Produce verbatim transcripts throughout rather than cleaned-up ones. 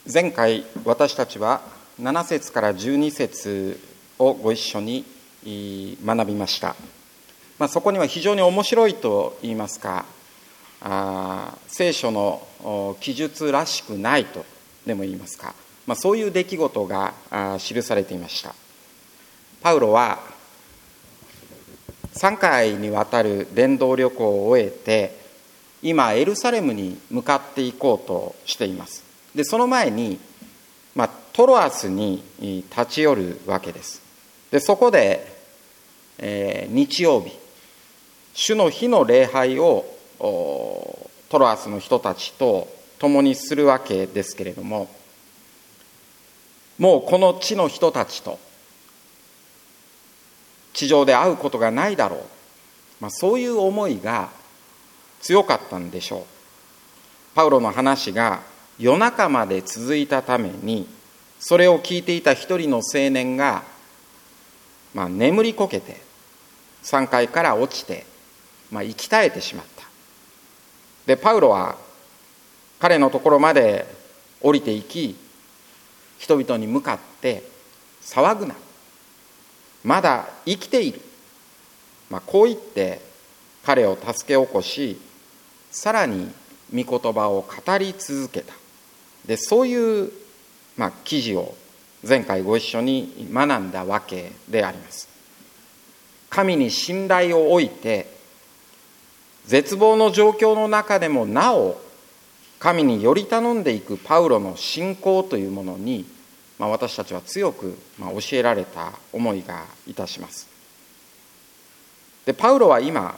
前回私たちはなな節からじゅうに節をご一緒に学びました。まあ、そこには非常に面白いといいますか、あ聖書の記述らしくないとでも言いますか、まあ、そういう出来事が記されていました。パウロはさんかいにわたる伝道旅行を終えて、今エルサレムに向かっていこうとしています。でその前に、まあ、トロアスに立ち寄るわけです。でそこで、えー、日曜日主の日の礼拝をトロアスの人たちと共にするわけですけれども、もうこの地の人たちと地上で会うことがないだろう、まあ、そういう思いが強かったんでしょう。パウロの話が夜中まで続いたために、それを聞いていた一人の青年が、まあ、眠りこけてさんがいから落ちて、まあ、息絶えてしまった。でパウロは彼のところまで降りていき、人々に向かって騒ぐな、まだ生きている、まあ、こう言って彼を助け起こし、さらに御言葉を語り続けた。でそういう、まあ、記事を前回ご一緒に学んだわけであります。神に信頼を置いて、絶望の状況の中でもなお神により頼んでいくパウロの信仰というものに、まあ、私たちは強く、まあ、教えられた思いがいたします。でパウロは今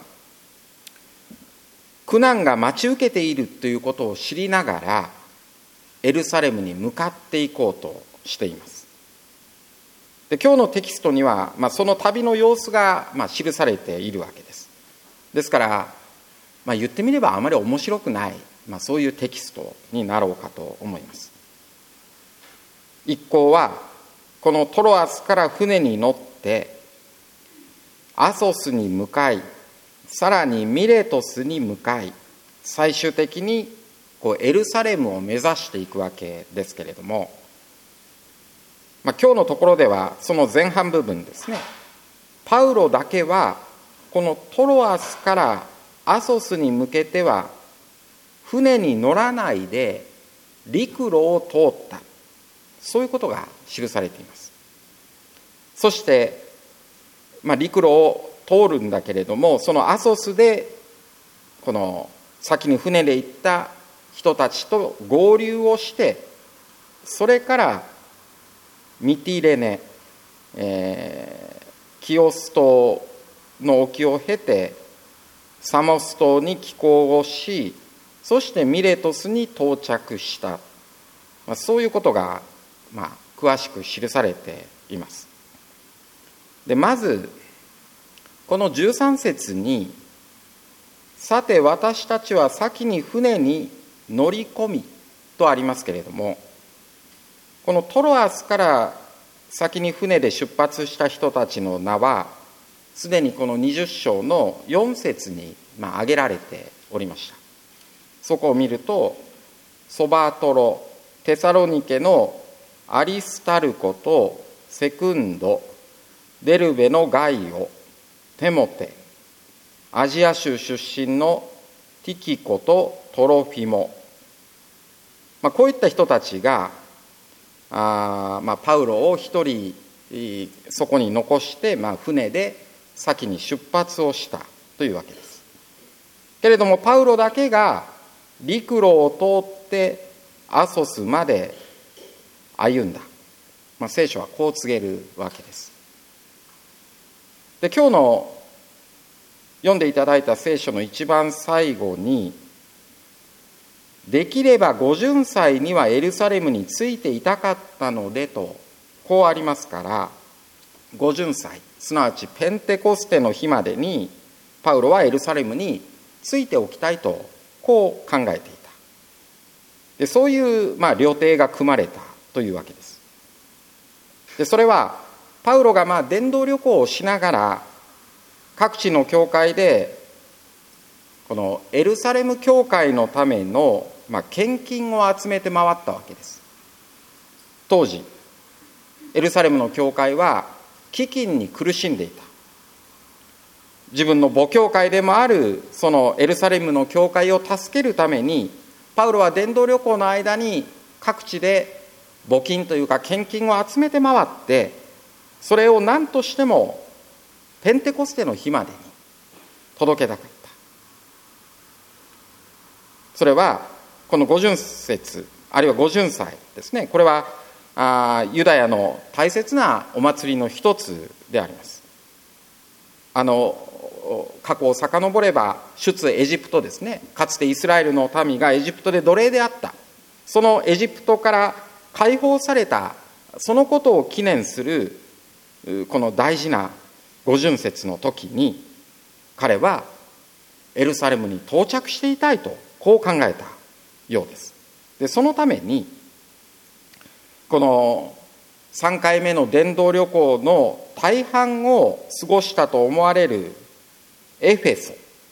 苦難が待ち受けているということを知りながらエルサレムに向かっていこうとしています。で今日のテキストには、まあ、その旅の様子が、まあ、記されているわけです。ですから、まあ、言ってみればあまり面白くない、まあ、そういうテキストになろうかと思います。一行はこのトロアスから船に乗ってアソスに向かい、さらにミレトスに向かい、最終的にこうエルサレムを目指していくわけですけれども、まあ、今日のところではその前半部分ですね、パウロだけはこのトロアスからアソスに向けては船に乗らないで陸路を通った、そういうことが記されています。そして、まあ、陸路を通るんだけれども、そのアソスでこの先に船で行った人たちと合流をして、それからミティレネ、えー、キオス島の沖を経てサモス島に寄港をし、そしてミレトスに到着した、まあ、そういうことが、まあ、詳しく記されています。でまずこのじゅうさん節に、さて私たちは先に船に乗り込みとありますけれども、このトロアスから先に船で出発した人たちの名はすでにこのにじゅう章のよん節にまあ挙げられておりました。そこを見ると、ソバトロ、テサロニケのアリスタルコとセクンド、デルベのガイオ、テモテ、アジア州出身のティキコとトロフィモ、まあ、こういった人たちがあ、まあ、パウロを一人そこに残して、まあ、船で先に出発をしたというわけです。けれどもパウロだけが陸路を通ってアソスまで歩んだ、まあ、聖書はこう告げるわけです。で今日の読んでいただいた聖書の一番最後に、できればごじゅっさいにはエルサレムについていたかったのでとこうありますから、ごじゅっさい、すなわちペンテコステの日までにパウロはエルサレムについておきたいとこう考えていた。でそういう、まあ、料亭が組まれたというわけです。でそれはパウロがまあ伝道旅行をしながら各地の教会でこのエルサレム教会のためのまあ献金を集めて回ったわけです。 当時エルサレムの教会は飢饉に苦しんでいた。自分の母教会でもあるそのエルサレムの教会を助けるために、パウロは伝道旅行の間に各地で募金というか献金を集めて回って、それを何としてもペンテコステの日までに届けたかった。それはこの五旬節あるいは五旬祭ですね。これはあユダヤの大切なお祭りの一つであります。あの過去を遡れば出エジプトですね。かつてイスラエルの民がエジプトで奴隷であった、そのエジプトから解放されたそのことを記念するこの大事な五旬節の時に、彼はエルサレムに到着していたいとこう考えたようです。でそのためにこのさんかいめの伝道旅行の大半を過ごしたと思われるエフェソ、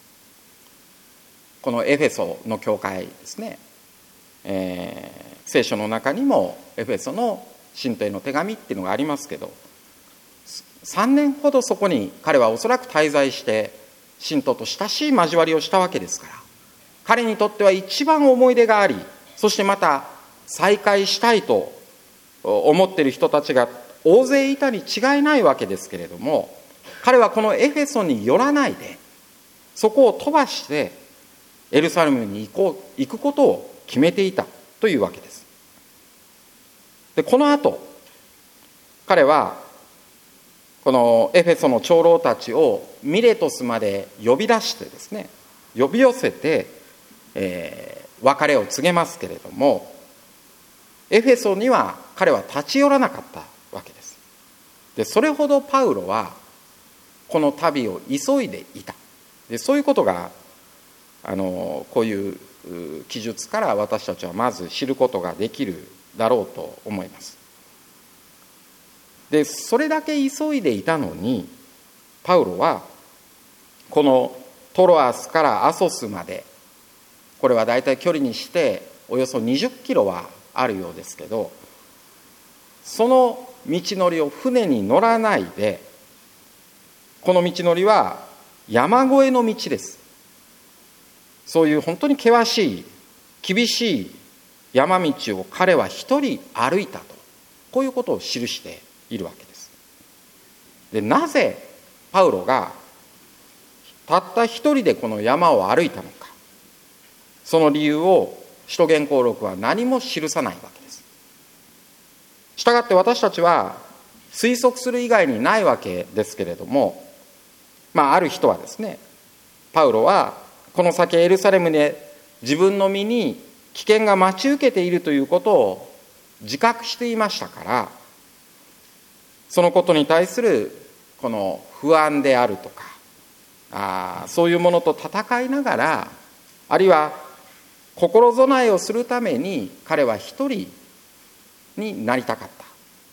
このエフェソの教会ですね、えー、聖書の中にもエフェソの信徒への手紙っていうのがありますけど、さんねんほどそこに彼はおそらく滞在して信徒と親しい交わりをしたわけですから、彼にとっては一番思い出があり、そしてまた再会したいと思っている人たちが大勢いたに違いないわけですけれども、彼はこのエフェソに寄らないで、そこを飛ばしてエルサレムに行こう行くことを決めていたというわけです。でこの後彼はこのエフェソの長老たちをミレトスまで呼び出してですね、呼び寄せて、えー、別れを告げますけれども、エフェソには彼は立ち寄らなかったわけです。でそれほどパウロはこの旅を急いでいた。でそういうことがあのこういう記述から私たちはまず知ることができるだろうと思います。でそれだけ急いでいたのに、パウロはこのトロアスからアソスまで、これはだいたい距離にしておよそにじゅっキロはあるようですけど、その道のりを船に乗らないで、この道のりは山越えの道です。そういう本当に険しい厳しい山道を彼は一人歩いたと、こういうことを記しているわけです。でなぜパウロがたった一人でこの山を歩いたのか、その理由を使徒言行録は何も記さないわけです。したがって私たちは推測する以外にないわけですけれども、まあ、ある人はですね、パウロはこの先エルサレムで自分の身に危険が待ち受けているということを自覚していましたから、そのことに対するこの不安であるとか、あそういうものと戦いながら、あるいは心備えをするために彼は一人になりたかった。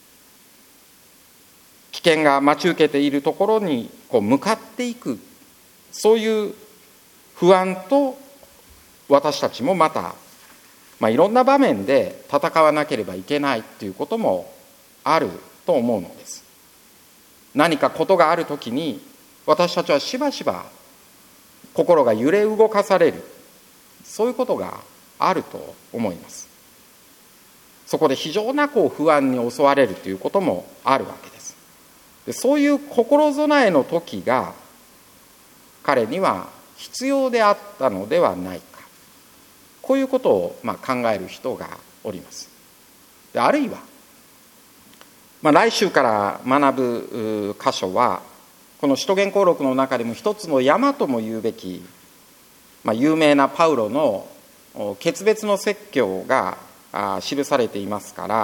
危険が待ち受けているところにこう向かっていく、そういう不安と私たちもまた、まあ、いろんな場面で戦わなければいけないということもあると思うのです。何かことがあるときに私たちはしばしば心が揺れ動かされる、そういうことがあると思います。そこで非常なこう不安に襲われるということもあるわけです。でそういう心備えの時が彼には必要であったのではないか、こういうことをまあ考える人がおります。であるいは、まあ、来週から学ぶ箇所はこの使徒言行録の中でも一つの山とも言うべき、まあ、有名なパウロの決別の説教が記されていますから、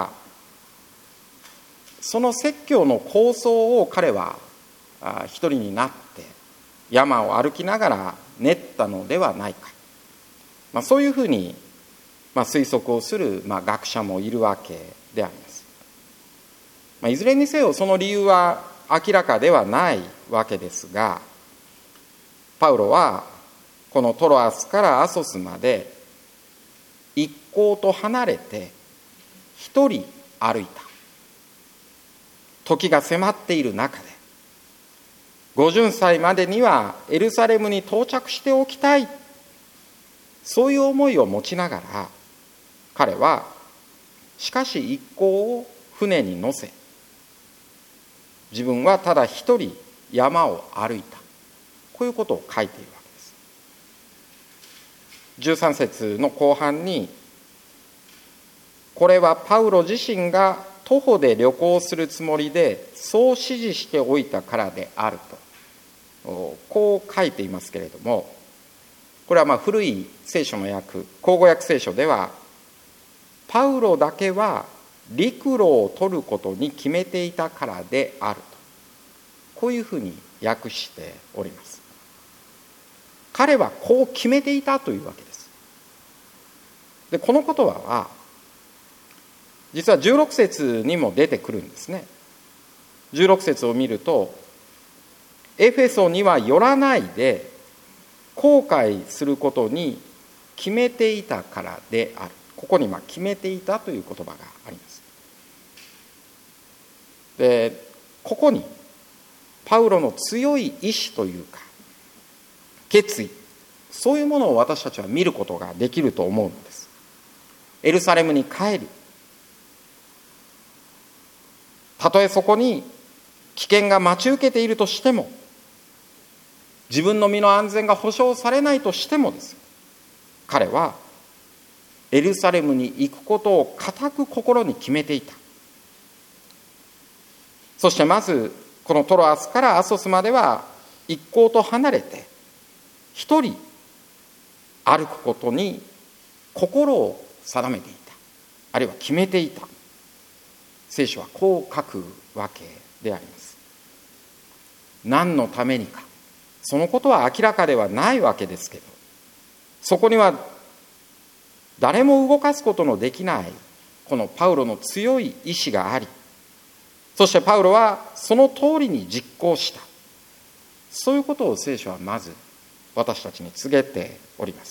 その説教の構想を彼は一人になって山を歩きながら練ったのではないか、まあ、そういうふうにまあ推測をするまあ学者もいるわけであります。まあ、いずれにせよその理由は明らかではないわけですが、パウロはこのトロアスからアソスまで一行と離れて一人歩いた。時が迫っている中で、ごじゅっさいまでにはエルサレムに到着しておきたい、そういう思いを持ちながら、彼はしかし一行を船に乗せ、自分はただ一人山を歩いた、こういうことを書いているわけです。じゅうさん節の後半に、これはパウロ自身が徒歩で旅行するつもりでそう指示しておいたからであると、こう書いていますけれども、これはまあ古い聖書の訳、口語訳聖書では、パウロだけは陸路を取ることに決めていたからであると、こういうふうに訳しております。彼はこう決めていたというわけです。で、この言葉は実はじゅうろく節にも出てくるんですね。じゅうろく節を見ると、エフェソには寄らないで後悔することに決めていたからである。ここにまあ決めていたという言葉があります。で、ここにパウロの強い意志というか決意、そういうものを私たちは見ることができると思うのです。エルサレムに帰る、たとえそこに危険が待ち受けているとしても、自分の身の安全が保証されないとしてもですよ、彼はエルサレムに行くことを固く心に決めていた。そしてまずこのトロアスからアソスまでは一行と離れて一人歩くことに心を定めていた、あるいは決めていた。聖書はこう書くわけであります。何のためにか、そのことは明らかではないわけですけど、そこには誰も動かすことのできないこのパウロの強い意志があり、そしてパウロはその通りに実行した、そういうことを聖書はまず私たちに告げております。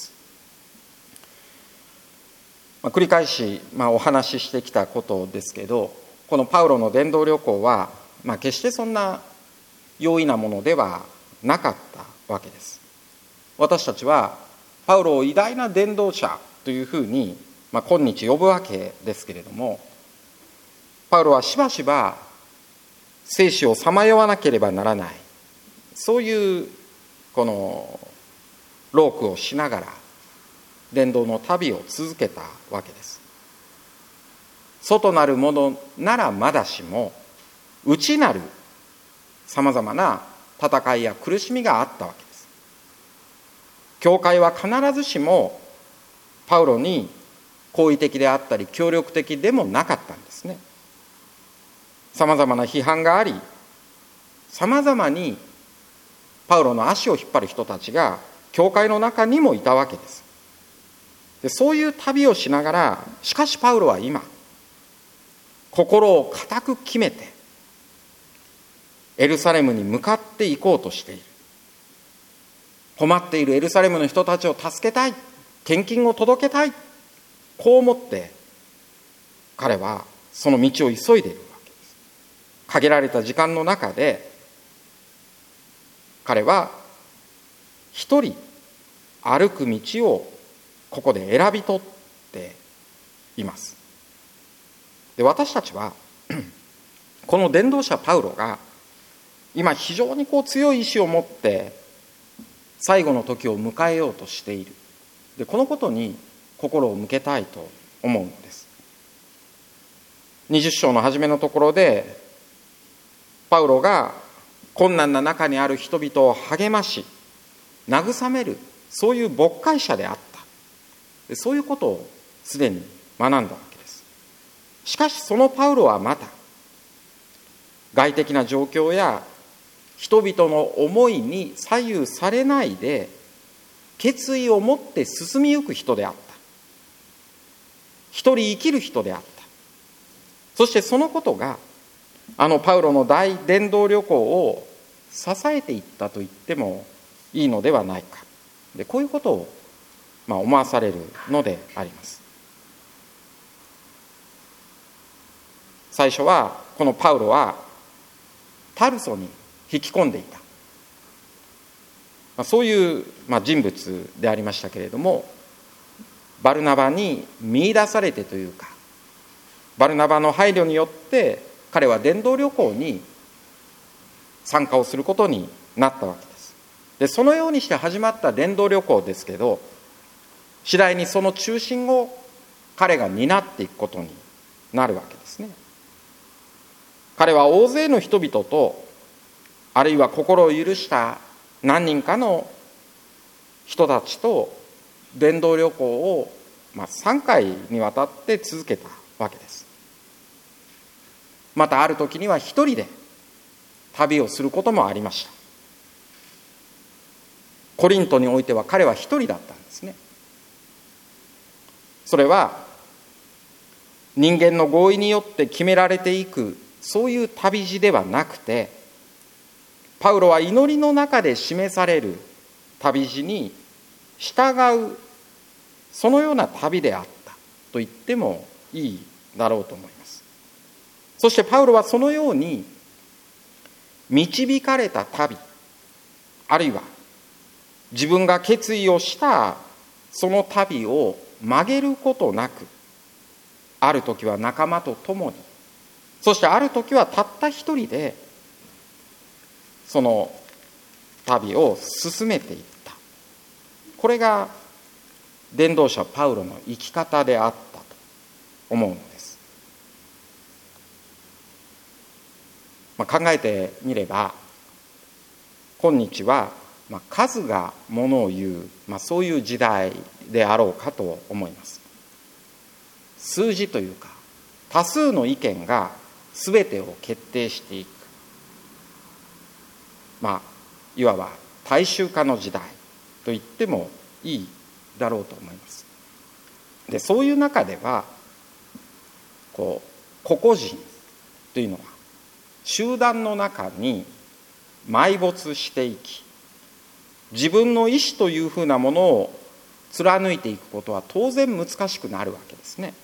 まあ、繰り返し、まあ、お話ししてきたことですけど、このパウロの伝道旅行は、まあ、決してそんな容易なものではなかったわけです。私たちはパウロを偉大な伝道者というふうに、まあ、今日呼ぶわけですけれども、パウロはしばしば生死をさまよわなければならない、そういうこの労苦をしながら伝道の旅を続けたわけです。外なるものならまだしも、内なるさまざまな戦いや苦しみがあったわけです。教会は必ずしもパウロに好意的であったり協力的でもなかったんですね。さまざまな批判があり、さまざまにパウロの足を引っ張る人たちが教会の中にもいたわけです。で、そういう旅をしながら、しかしパウロは今心を固く決めてエルサレムに向かっていこうとしている。困っているエルサレムの人たちを助けたい、献金を届けたい、こう思って彼はその道を急いでいるわけです。限られた時間の中で彼は一人歩く道をここで選び取っています。で、私たちはこの伝道者パウロが今非常にこう強い意志を持って最後の時を迎えようとしている。で、このことに心を向けたいと思うのです。にじゅっ章の初めのところでパウロが困難な中にある人々を励まし慰める、そういう牧会者であった。で、そういうことをすでに学んだわけです。しかしそのパウロはまた外的な状況や人々の思いに左右されないで決意を持って進みゆく人であった。一人生きる人であった。そしてそのことがあのパウロの大伝道旅行を支えていったと言ってもいいのではないか。で、こういうことをまあ思わされるのであります。 最初はこのパウロはタルソに引き込んでいた、まあ、そういう、まあ、人物でありましたけれども、バルナバに見出されてというか、バルナバの配慮によって彼は伝道旅行に参加をすることになったわけです。でそのようにして始まった伝道旅行ですけど、次第にその中心を彼が担っていくことになるわけですね。彼は大勢の人々と、あるいは心を許した何人かの人たちと伝道旅行を、まあ、さんかいにわたって続けたわけです。またある時には一人で旅をすることもありました。コリントにおいては彼は一人だったんですね。それは人間の合意によって決められていく、そういう旅路ではなくて、パウロは祈りの中で示される旅路に従う、そのような旅であったと言ってもいいだろうと思います。そしてパウロはそのように導かれた旅、あるいは自分が決意をしたその旅を曲げることなく、ある時は仲間と共に、そしてある時はたった一人でその旅を進めていった。これが伝道者パウロの生き方であったと思うのです。まあ、考えてみれば、今日はまあ数がものを言う、まあ、そういう時代であろうかと思います。数字というか多数の意見が全てを決定していく、まあいわば大衆化の時代と言ってもいいだろうと思います。でそういう中ではこう個々人というのは集団の中に埋没していき、自分の意思というふうなものを貫いていくことは当然難しくなるわけですね。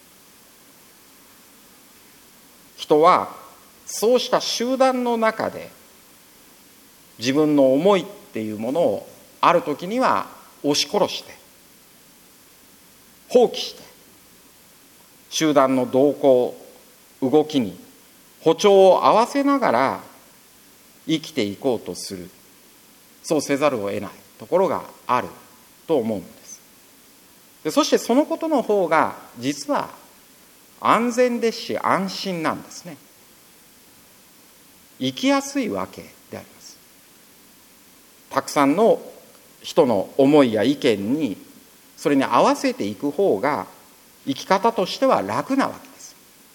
人はそうした集団の中で自分の思いっていうものをある時には押し殺して放棄して、集団の動向動きに歩調を合わせながら生きていこうとする、そうせざるを得ないところがあると思うんです。でそしてそのことの方が実は安全ですし安心なんですね。生きやすいわけであります。たくさんの人の思いや意見にそれに合わせていく方が生き方としては楽なわけです。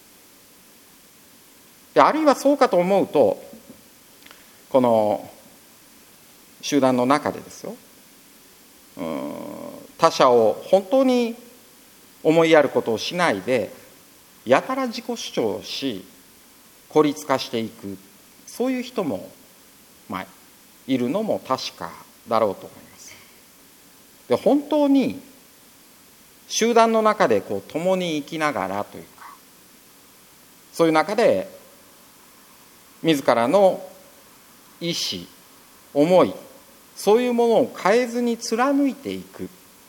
であるいはそうかと思うと、この集団の中でですよ、うーん他者を本当に思いやることをしないでやたら自己主張をし孤立化していく、そういう人も、まあ、いるのも確かだろうと思います。で本当に集団の中でこう共に生きながらというか、そういう中で自らの意思思い、そういうものを変えずに貫いていく、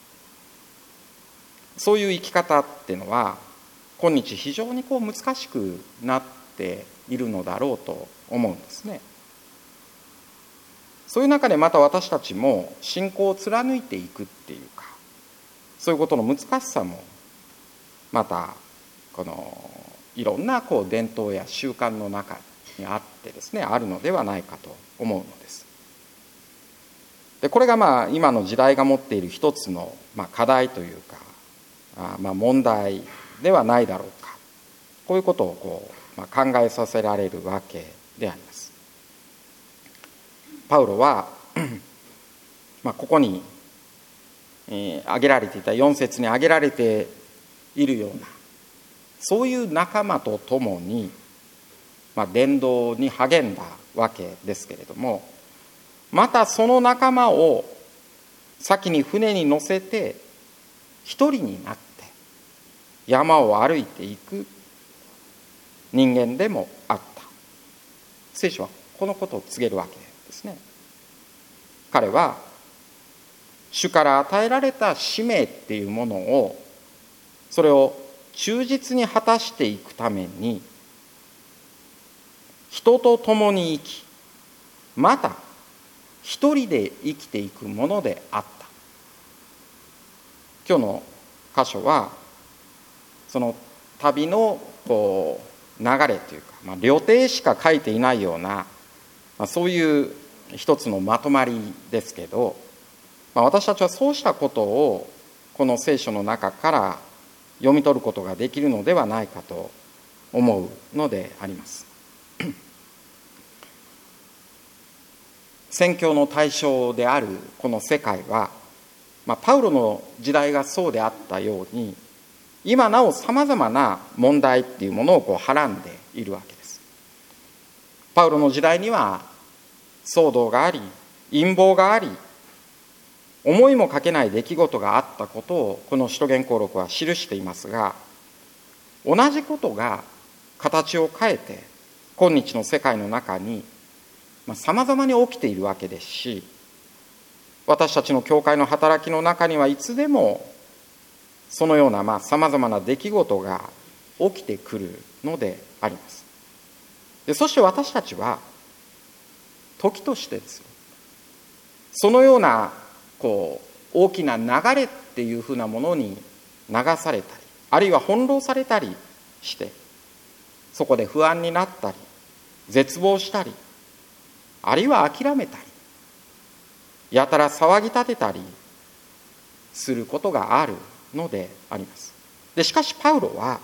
そういう生き方っていうのは今日非常にこう難しくなっているのだろうと思うんですね。そういう中でまた私たちも信仰を貫いていくっていうか、そういうことの難しさもまたこのいろんなこう伝統や習慣の中にあってですね、あるのではないかと思うのです。でこれがまあ今の時代が持っている一つのまあ課題というか、あまあ問題ではないだろうか、こういうことをこう、まあ、考えさせられるわけであります。パウロは、まあ、ここに、えー、挙げられていたよん節に挙げられているようなそういう仲間と共に、まあ、伝道に励んだわけですけれども、またその仲間を先に船に乗せて一人になって山を歩いていく、 人間でもあった。聖書はこのことを告げるわけですね。彼は主から与えられた使命っていうものを、それを忠実に果たしていくために、人と共に生き、また一人で生きていくものであった。今日の箇所はその旅のこう流れというか、まあ、旅程しか書いていないような、まあ、そういう一つのまとまりですけど、まあ、私たちはそうしたことをこの聖書の中から読み取ることができるのではないかと思うのであります。宣教の対象であるこの世界は、まあ、パウロの時代がそうであったように、今なおさまざまな問題っていうものをこうはらんでいるわけです。パウロの時代には騒動があり、陰謀があり、思いもかけない出来事があったことをこの使徒言行録は記していますが、同じことが形を変えて今日の世界の中にさまざまに起きているわけですし、私たちの教会の働きの中にはいつでもそのようなさまざまな出来事が起きてくるのであります。でそして私たちは時としてですよ、そのようなこう大きな流れっていうふうなものに流されたり、あるいは翻弄されたりして、そこで不安になったり絶望したり、あるいは諦めたり、やたら騒ぎ立てたりすることがあるのであります。でしかしパウロは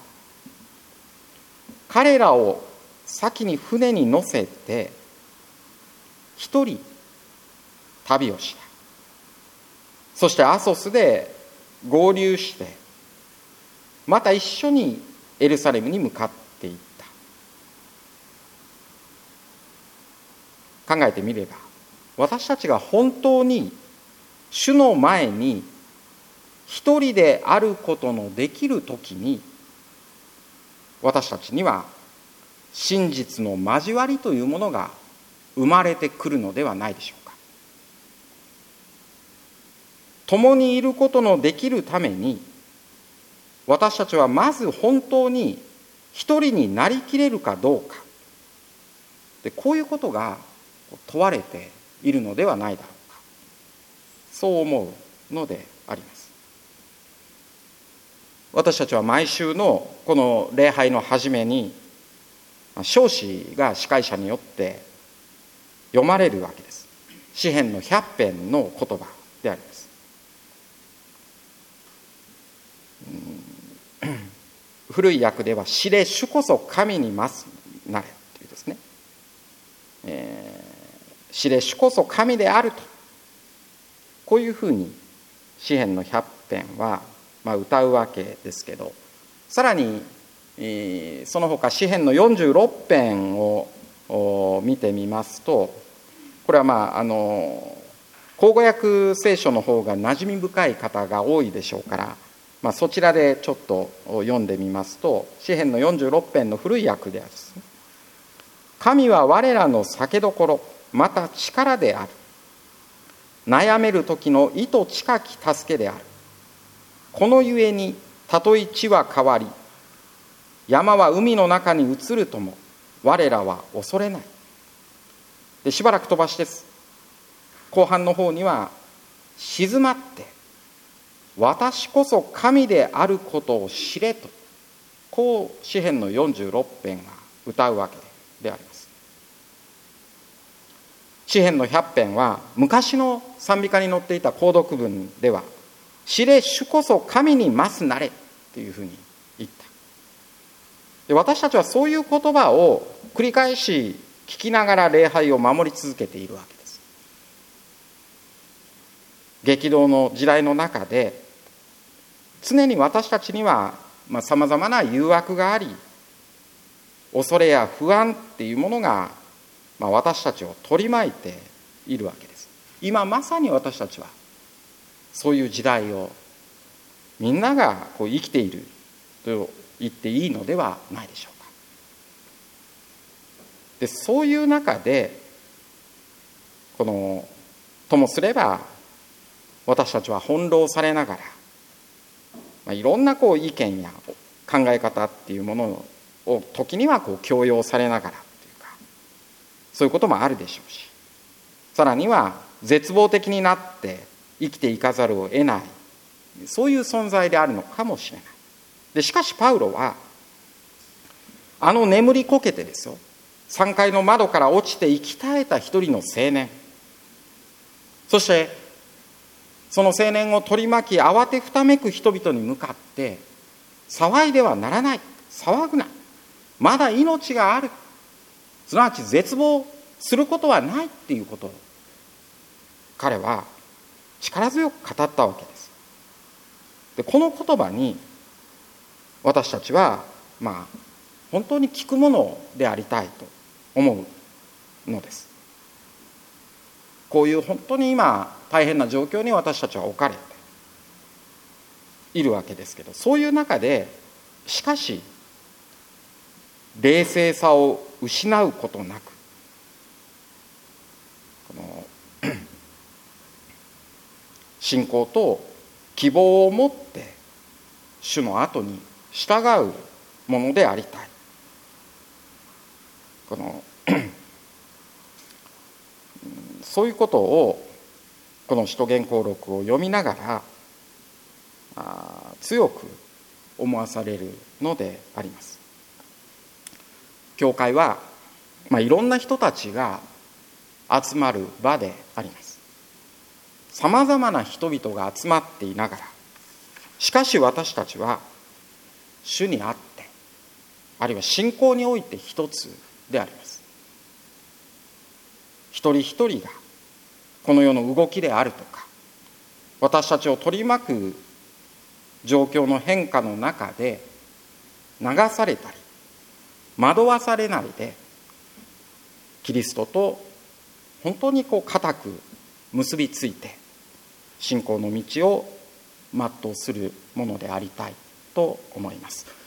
彼らを先に船に乗せて一人旅をした。そしてアソスで合流して、また一緒にエルサレムに向かっていった。考えてみれば、私たちが本当に主の前に一人であることのできるときに、私たちには真実の交わりというものが生まれてくるのではないでしょうか。共にいることのできるために、私たちはまず本当に一人になりきれるかどうか、でこういうことが問われているのではないだろうか、そう思うのであります。私たちは毎週のこの礼拝の初めに、唱詩が司会者によって読まれるわけです。詩編のひゃっ編の言葉であります。古い訳では、知れ主こそ神にますなれというですね、えー、知れ主こそ神であると、こういうふうに詩編のひゃっ編は、まあ、歌うわけですけど、さらに、えー、その他詩編のよんじゅうろく編を見てみますと、これはまああの口語訳聖書の方が馴染み深い方が多いでしょうから、まあ、そちらでちょっと読んでみますと、詩編のよんじゅうろく編の古い訳ではですね、神は我らの酒どころ、また力である。悩める時の意図近き助けである。このゆえに、たとえ地は変わり、山は海の中に移るとも、我らは恐れない。でしばらく飛ばして、後半の方には、静まって、私こそ神であることを知れと、こう詩編のよんじゅうろく編が歌うわけであります。詩編のひゃっ編は昔の賛美歌に載っていた購読文では、知れ主こそ神にますなれというふうに言った。で私たちはそういう言葉を繰り返し聞きながら礼拝を守り続けているわけです。激動の時代の中で常に私たちにはさまざまな誘惑があり、恐れや不安っていうものが、まあ、私たちを取り巻いているわけです。今まさに私たちはそういう時代をみんながこう生きていると言っていいのではないでしょうか。 でそういう中でこのともすれば私たちは翻弄されながら、まあ、いろんなこう意見や考え方っていうものを時にはこう強要されながらっていうか、そういうこともあるでしょうし、さらには絶望的になって生きていかざるを得ない、そういう存在であるのかもしれない。でしかしパウロはあの眠りこけてですよ、さんがいの窓から落ちて生き絶えた一人の青年、そしてその青年を取り巻き慌てふためく人々に向かって騒いではならない、騒ぐな、まだ命がある、すなわち絶望することはないっていうことを彼は力強く語ったわけです。でこの言葉に私たちはまあ本当に聞くものでありたいと思うのです。こういう本当に今大変な状況に私たちは置かれているわけですけど、そういう中でしかし冷静さを失うことなく、この信仰と希望を持って主の後に従うものでありたい。このそういうことをこの使徒言行録を読みながらあ強く思わされるのであります。教会は、まあ、いろんな人たちが集まる場であります。さまざまな人々が集まっていながら、しかし私たちは主にあって、あるいは信仰において一つであります。一人一人がこの世の動きであるとか、私たちを取り巻く状況の変化の中で流されたり惑わされないで、キリストと本当にこう固く結びついて信仰の道を全うするものでありたいと思います。